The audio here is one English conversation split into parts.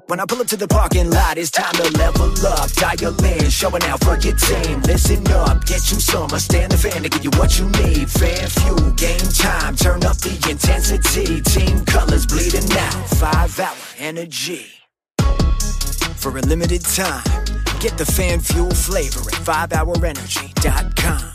When I pull up to the parking lot, it's time to level up. Dial in, showing out for your team. Listen up, get you some. Stand the fan to give you what you need. Fan fuel, game time, turn up the intensity. Team colors bleeding out, 5-hour energy. For a limited time, get the fan fuel flavor at 5hourenergy.com.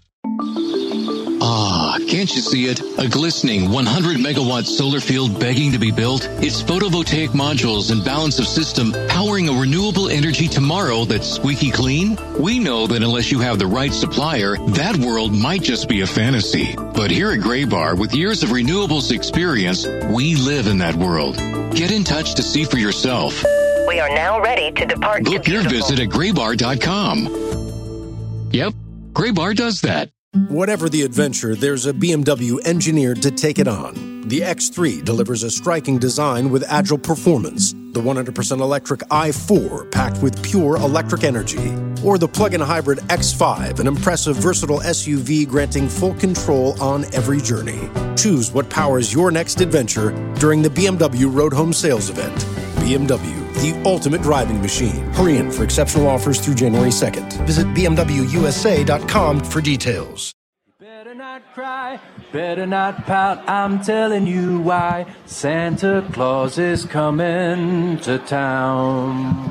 Ah, can't you see it? A glistening 100-megawatt solar field begging to be built? Its photovoltaic modules and balance of system powering a renewable energy tomorrow that's squeaky clean? We know that unless you have the right supplier, that world might just be a fantasy. But here at Graybar, with years of renewables experience, we live in that world. Get in touch to see for yourself. We are now ready to depart. Book your visit at graybar.com. Yep, Graybar does that. Whatever the adventure, there's a BMW engineered to take it on. The X3 delivers a striking design with agile performance. The 100% electric i4 packed with pure electric energy. Or the plug-in hybrid X5, an impressive versatile SUV granting full control on every journey. Choose what powers your next adventure during the BMW Road Home Sales Event. BMW, the ultimate driving machine. Hurry in for exceptional offers through January 2nd. Visit BMWUSA.com for details. Better not cry, better not pout, I'm telling you why. Santa Claus is coming to town.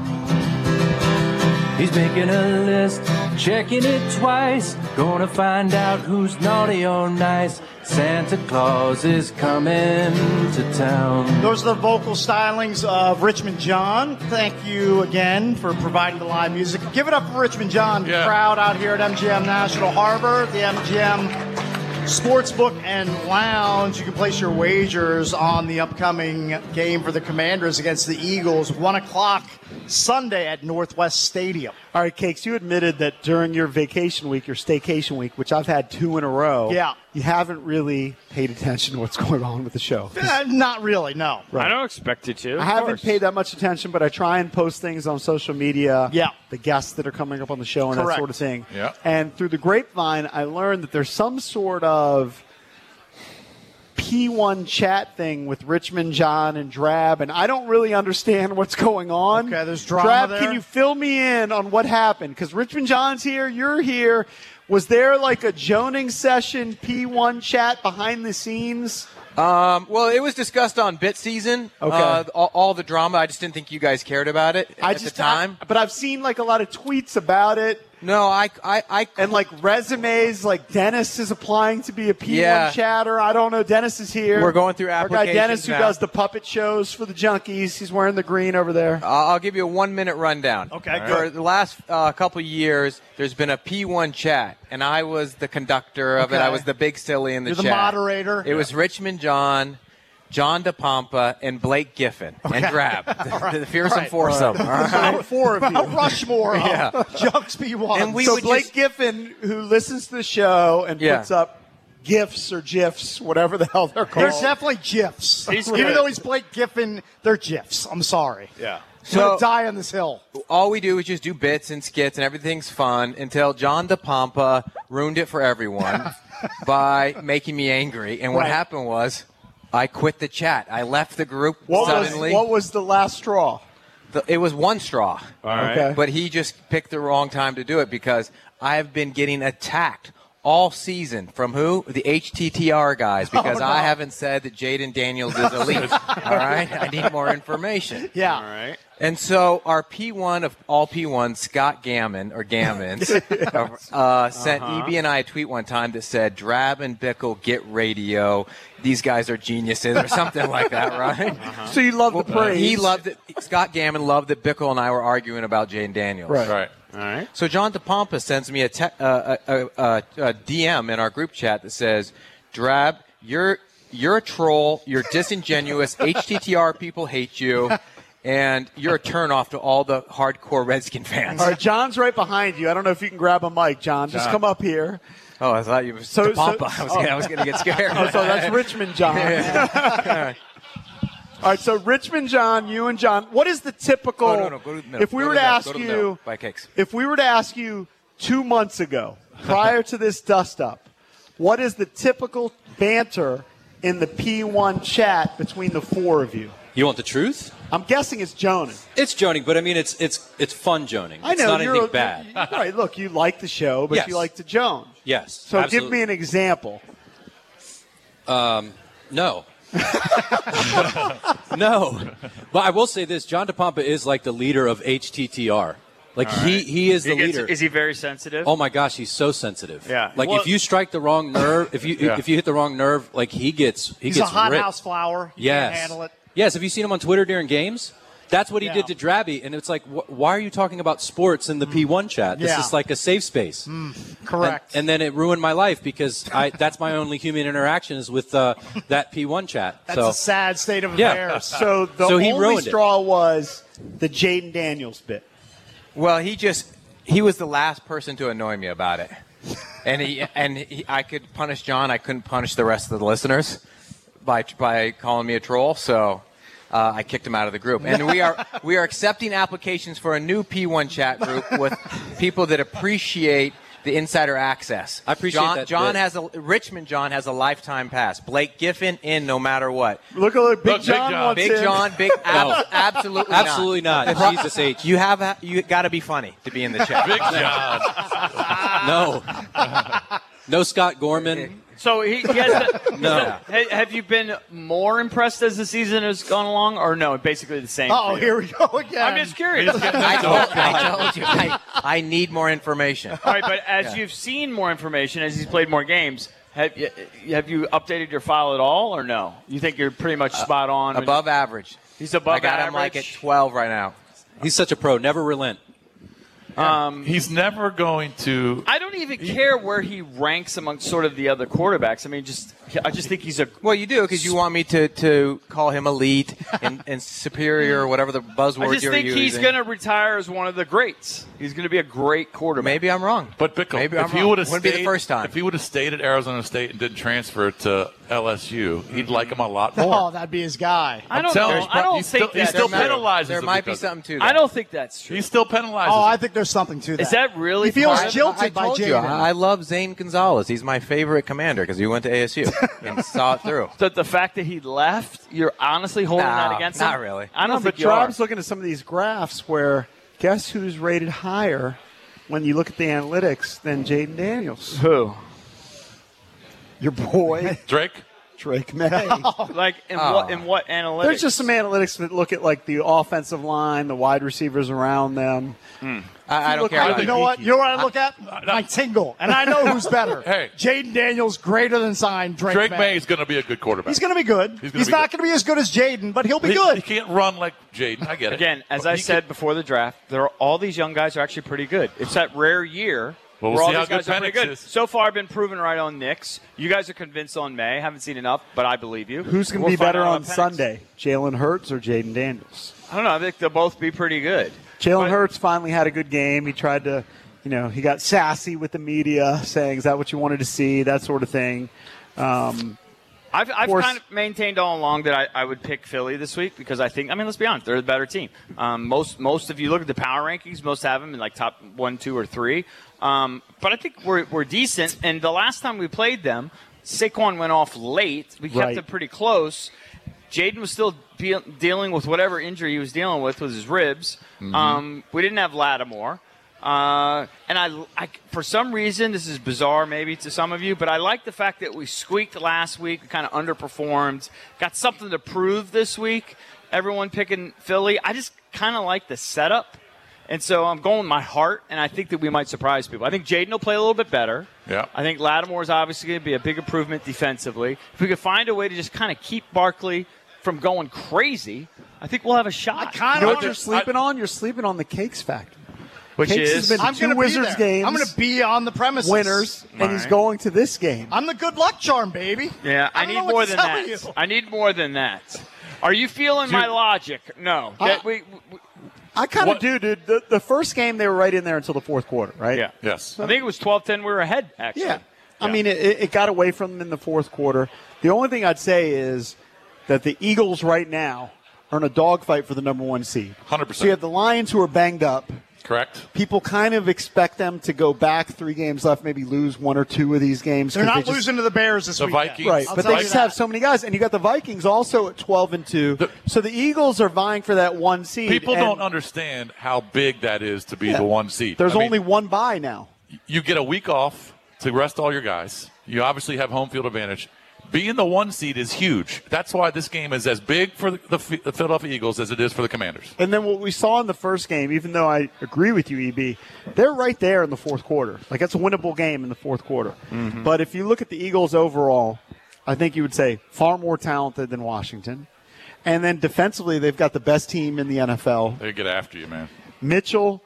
He's making a list, checking it twice, gonna find out who's naughty or nice. Santa Claus is coming to town. Those are the vocal stylings of Richmond John. Thank you again for providing the live music. Give it up for Richmond John, the crowd out here at MGM National Harbor, the MGM Sportsbook and Lounge. You can place your wagers on the upcoming game for the Commanders against the Eagles, 1 o'clock Sunday at Northwest Stadium. All right, Cakes, you admitted that during your vacation week, your staycation week, which I've had 2 in a row, you haven't really paid attention to what's going on with the show. Not really, no. Right. I don't expect you to. I haven't paid that much attention, but I try and post things on social media. Yeah. The guests that are coming up on the show and that sort of thing. Yeah. And through the grapevine, I learned that there's some sort of P1 chat thing with Richmond John and Drab, and I don't really understand what's going on. Okay, there's drama Drab, there. can you fill me in on what happened? Because Richmond John's here, you're here. Was there like a joning session, P1 chat behind the scenes? Well, it was discussed on Bit Season. Okay. All the drama. I just didn't think you guys cared about it at the time. But I've seen like a lot of tweets about it. No, I and like resumes, like Dennis is applying to be a P1 chatter. I don't know. Dennis is here. We're going through Our applications guy Dennis, who now. does the puppet shows for the Junkies. He's wearing the green over there. I'll give you a 1-minute rundown. Okay, For good. the last couple of years, there's been a P1 chat, and I was the conductor of it. I was the big silly in the You're chat. the moderator. It was Richmond John, John DePompa, and Blake Giffen, and Drab, the fearsome foursome. All right. 4 of you. Mount Rushmore of Junks P1. And we So would Blake Giffen, who listens to the show and puts up GIFs or GIFs, whatever the hell they're called. They're definitely GIFs. He's Even good. though he's Blake Giffen, they're GIFs. I'm sorry. Yeah. I'm going to die on this hill. All we do is just do bits and skits, and everything's fun until John DePompa ruined it for everyone by making me angry. And what happened was I quit the chat. I left the group suddenly. What was the last straw? It was one straw. All right. Okay. But he just picked the wrong time to do it because I have been getting attacked all season from who? The HTTR guys, because I haven't said that Jaden Daniels is elite. All right? I need more information. Yeah. All right. And so our P1 of all P1s, Scott Gammon, or Gammons, sent EB and I a tweet one time that said, Drab and Bickle get radio. These guys are geniuses, or something like that, right? So you love the praise. He loved it. Scott Gammon loved that Bickle and I were arguing about Jaden Daniels. Right. All right. So John DePompa sends me a DM in our group chat that says, Drab, you're a troll, you're disingenuous, HTTR people hate you, and you're a turnoff to all the hardcore Redskin fans. All right, John's right behind you. I don't know if you can grab a mic, John. Just come up here. Oh, I thought you were DePompa. I was going to get scared. Oh, so that's Richmond John. All right, so Richmond John, you and John, what is the typical? Oh, no, go to the middle. If we were to ask you, buy cakes. if we were to ask you 2 months ago, prior to this dust-up, what is the typical banter in the P1 chat between the 4 of you? You want the truth? I'm guessing it's joning. It's joning, but I mean, it's fun joning. I know. It's not you're anything bad. Right. Look, you like the show, but Yes. you like to joan. Yes. So absolutely. give me an example. No. No. But I will say this: John DePompa is like the leader of HTTR. Like he is the leader. Is he very sensitive? Oh my gosh, he's so sensitive. Yeah. Like Well- if you strike the wrong nerve, if you hit the wrong nerve, like he gets He's a hot ripped. house flower. He Yes. can't handle it. Yes. Have you seen him on Twitter during games? That's what he Yeah. did to Drabby, and it's like, why are you talking about sports in the P1 chat? This Yeah. is like a safe space. Correct. And then it ruined my life because that's my only human interaction is with that P1 chat. That's so a sad state of Yeah. affairs. So the So he only ruined it. straw was the Jaden Daniels bit. Well, he was the last person to annoy me about it. And I could punish John. I couldn't punish the rest of the listeners by calling me a troll. So I kicked him out of the group. And we are accepting applications for a new P1 chat group with people that appreciate the insider access. I appreciate that. Richmond John has a lifetime pass. Blake Giffen in no matter what. Look at Big John. wants Big in. John, absolutely Absolutely not. Jesus H. You got to be funny to be in the chat. Big John. No Scott Gorman. So he has to, No. Have you been more impressed as the season has gone along, or no? Basically the same. Oh, for you? here we go again. I'm just curious. I told you. I need more information. All right, but as you've seen more information, as he's played more games, have you updated your file at all, or no? You think you're pretty much spot on? Above average. He's above I got average. him like at 12 right now. He's such a pro. Never relent. He's never going to. I don't even care where he ranks amongst sort of the other quarterbacks. I mean, I just think he's a. Well, you do because you want me to call him elite and superior, or whatever the buzzword I just you're think using. he's going to retire as one of the greats. He's going to be a great quarterback. Maybe I'm wrong. But Bickle, Maybe if I'm he wrong. would have Wouldn't be the first time. if he would have stayed at Arizona State and didn't transfer to LSU, he'd like him a lot more. Oh, that'd be his guy. I don't telling know. you, I don't he think still, he still penalizes There him might be because- something to that. I don't think that's true. He still penalizes. Oh, I him. think there's something to that. Is that really? He feels part of it? jilted I by told you, Jaden. I love Zane Gonzalez. He's my favorite commander because he went to ASU and saw it through. So the fact that he left, you're honestly holding No, that against him? not really. I don't but think you are. Rob's looking at some of these graphs where guess who's rated higher when you look at the analytics than Jaden Daniels? Who? Your boy Drake May. Like in what analytics? There's just some analytics that look at like the offensive line, the wide receivers around them. I don't care about You know what? You know what I look at? My tingle. And I know who's better. Hey. Jaden Daniels greater than signed Drake May. May is going to be a good quarterback. He's going to be good. He's not going to be as good as Jaden, but he'll be He good. can't run like Jaden. I get it. Again, as But I he said before the draft, all these young guys are actually pretty good. It's that rare year Well, where we'll all see how these guys good are pretty Penix good. is. So far, I've been proven right on Knicks. You guys are convinced on May. Haven't seen enough, but I believe you. Who's going to We'll be find better out on about Penix. Sunday, Jalen Hurts or Jaden Daniels? I don't know. I think they'll both be pretty good. Jalen But- Hurts finally had a good game. He tried to, he got sassy with the media, saying, "Is that what you wanted to see?" That sort of thing. I've kind of maintained all along that I would pick Philly this week because I think, let's be honest, they're the better team. Most if you look at the power rankings, most have them in like top 1, 2, or 3. But I think we're decent. And the last time we played them, Saquon went off late. We kept it pretty close. Jaden was still dealing with whatever injury he was dealing with his ribs. Mm-hmm. We didn't have Lattimore. And I, for some reason, this is bizarre maybe to some of you, but I like the fact that we squeaked last week, we kind of underperformed, got something to prove this week. Everyone picking Philly. I just kind of like the setup. And so I'm going with my heart, and I think that we might surprise people. I think Jaden will play a little bit better. Yeah. I think Lattimore is obviously going to be a big improvement defensively. If we could find a way to just kind of keep Barkley from going crazy, I think we'll have a shot. You know what you're sleeping on? You're sleeping on the Cakes factor. Which Cakes is? has been I'm to going two to be Wizards there. games. I'm going to be on the premises. Winners, and he's going to this game. I'm the good luck charm, baby. Yeah, I don't need know what more to than tell that. you. I need more than that. Are you feeling my logic? No. I kind of do, dude. The first game, they were right in there until the fourth quarter, right? Yeah. Yes. I think it was 12-10 we were ahead, actually. Yeah. I mean, it got away from them in the fourth quarter. The only thing I'd say is that the Eagles right now are in a dogfight for the number 1 seed. 100%. So you have the Lions who are banged up. Correct. People kind of expect them to go back 3 games left, maybe lose 1 or 2 of these games. They're not losing to the Bears this weekend. Vikings. Right, but they just have so many guys. And you got the Vikings also at 12-2. So the Eagles are vying for that 1 seed. People don't understand how big that is to be the 1 seed. There's only 1 bye now. You get a week off to rest all your guys. You obviously have home field advantage. Being the 1 seed is huge. That's why this game is as big for the Philadelphia Eagles as it is for the Commanders. And then what we saw in the first game, even though I agree with you, EB, they're right there in the fourth quarter. Like, that's a winnable game in the fourth quarter. Mm-hmm. But if you look at the Eagles overall, I think you would say far more talented than Washington. And then defensively, they've got the best team in the NFL. They get after you, man. Mitchell,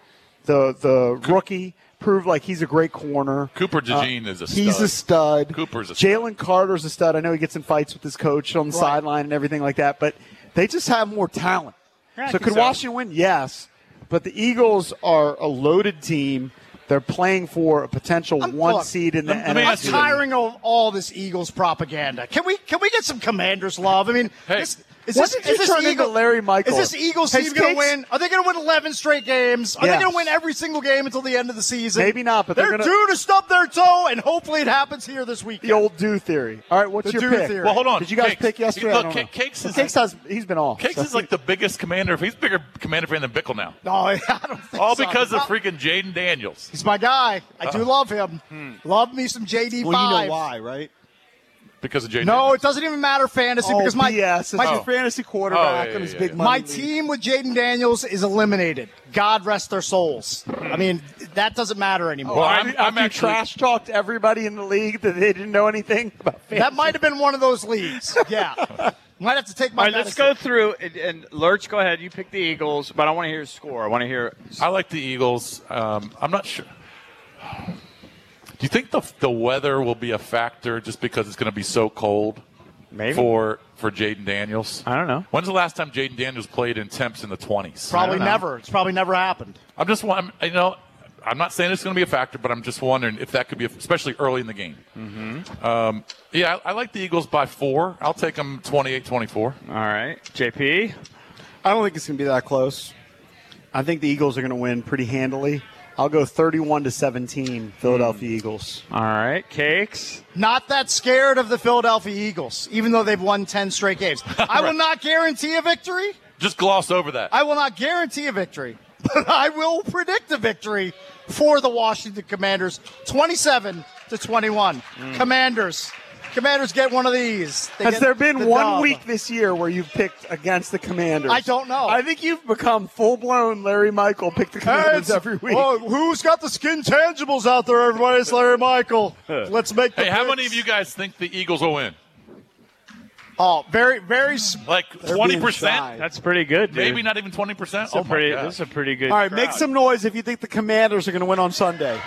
the rookie, proved like he's a great corner. Cooper DeJean is a stud. He's a stud. Cooper's a stud. Jalen Carter's a stud. I know he gets in fights with his coach on the sideline and everything like that, but they just have more talent. Yeah, so could Washington win? Yes. But the Eagles are a loaded team. They're playing for a potential 1 seed in the NFC. I'm tiring of all this Eagles propaganda. Can we get some Commanders love? I mean, is this Larry Michael? Is this Eagles team going to win? Are they going to win 11 straight games? Are they going to win every single game until the end of the season? Maybe not, but they're due to stub their toe, and hopefully it happens here this weekend. The old do theory. All right, what's your pick? Theory. Well, hold on. Did you guys pick yesterday? Look, Cakes he's been off. Cakes is like the biggest Commander. He's a bigger Commander fan than Bickle now. No, I don't think All so. because of freaking Jaden Daniels. He's my guy. I do love him. Love me some JD5. Well, you know why, right? Because of Jaden No, Daniels. it doesn't even matter fantasy because my your fantasy quarterback and his big money. My team with Jaden Daniels is eliminated. God rest their souls. I mean, that doesn't matter anymore. Well, I'm actually trash talked everybody in the league that they didn't know anything about fantasy. That might have been one of those leagues. Yeah. Might have to take my All right, let's go through. And Lurch, go ahead. You pick the Eagles, but I want to hear your score. I want to hear. I like the Eagles. I'm not sure. Do you think the weather will be a factor just because it's going to be so cold? Maybe. For Jaden Daniels? I don't know. When's the last time Jaden Daniels played in temps in the 20s? Probably never. It's probably never happened. I'm not saying it's going to be a factor, but I'm just wondering if that could be, especially early in the game. Mm-hmm. I like the Eagles by 4. I'll take them 28-24. All right. JP? I don't think it's going to be that close. I think the Eagles are going to win pretty handily. I'll go 31-17, Philadelphia Eagles. All right. Cakes? Not that scared of the Philadelphia Eagles, even though they've won 10 straight games. I will not guarantee a victory. Just gloss over that. I will not guarantee a victory, but I will predict a victory for the Washington Commanders, 27-21. Commanders get one of these. Has there been one week this year where you've picked against the Commanders? I don't know. I think you've become full-blown Larry Michael, pick the Commanders every week. Oh, who's got the skin tangibles out there, everybody? It's Larry Michael. Let's make the how picks. many of you guys think the Eagles will win? Oh, very, very. Like 20%? That's pretty good, dude. Maybe not even 20%? This is a pretty good All right, crowd. make some noise if you think the Commanders are going to win on Sunday.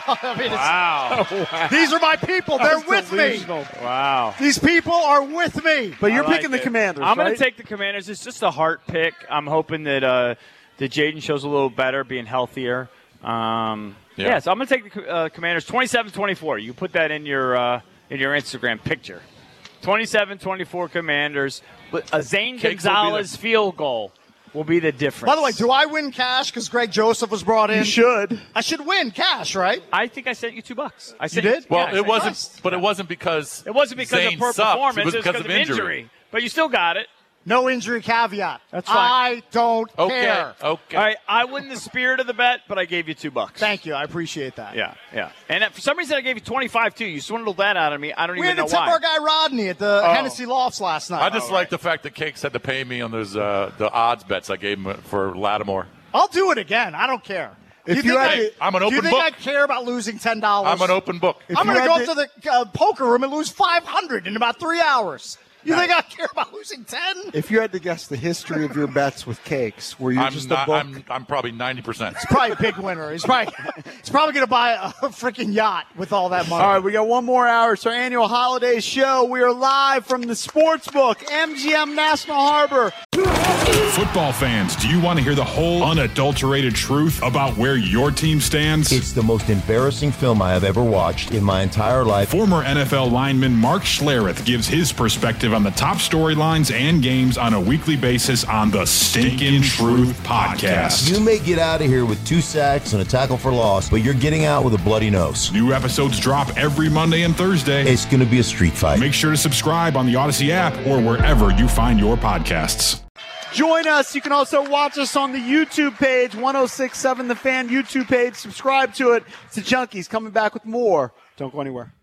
Wow. These are my people. They're with me. Wow. These people are with me. But you're I like picking the it. Commanders, I'm going right? to take the Commanders. It's just a heart pick. I'm hoping that Jaden shows a little better, being healthier. So I'm going to take the Commanders 27-24. You put that in your Instagram picture. 27-24 Commanders. A Zane Gonzalez field goal will be the difference. By the way, do I win cash because Greg Joseph was brought in? You should. I should win cash, right? I think I sent you $2. I You sent did? Well, yeah, it wasn't, but it wasn't because It wasn't because Zane of poor sucked. performance. It was because of injury. But you still got it. No injury caveat. That's fine. I don't care. Okay. All right, I win the spirit of the bet, but I gave you $2. Thank you. I appreciate that. Yeah. And for some reason, I gave you 25 too. You swindled that out of me. I don't We even had know to tip why. our guy Rodney at the Hennessy Lofts last night. I just like the fact that Cakes had to pay me on those the odds bets I gave him for Lattimore. I'll do it again. I don't care. If you you think had I'm an do you open think book. I care about losing $10? I'm an open book. I'm going to you go had up to the poker room and lose $500 in about 3 hours. You think I care about losing 10? If you had to guess the history of your bets with Cakes, were you just a book? I'm probably 90%. He's probably a big winner. He's probably going to buy a freaking yacht with all that money. All right, we got one more hour. It's our annual holiday show. We are live from the Sportsbook, MGM National Harbor. Football fans, do you want to hear the whole unadulterated truth about where your team stands? It's the most embarrassing film I have ever watched in my entire life. Former NFL lineman Mark Schlereth gives his perspective on the top storylines and games on a weekly basis on the Stinkin' Truth Podcast. You may get out of here with 2 sacks and a tackle for loss, but you're getting out with a bloody nose. New episodes drop every Monday and Thursday. It's going to be a street fight. Make sure to subscribe on the Odyssey app or wherever you find your podcasts. Join us. You can also watch us on the YouTube page, 1067 The Fan YouTube page. Subscribe to it. It's the Junkies coming back with more. Don't go anywhere.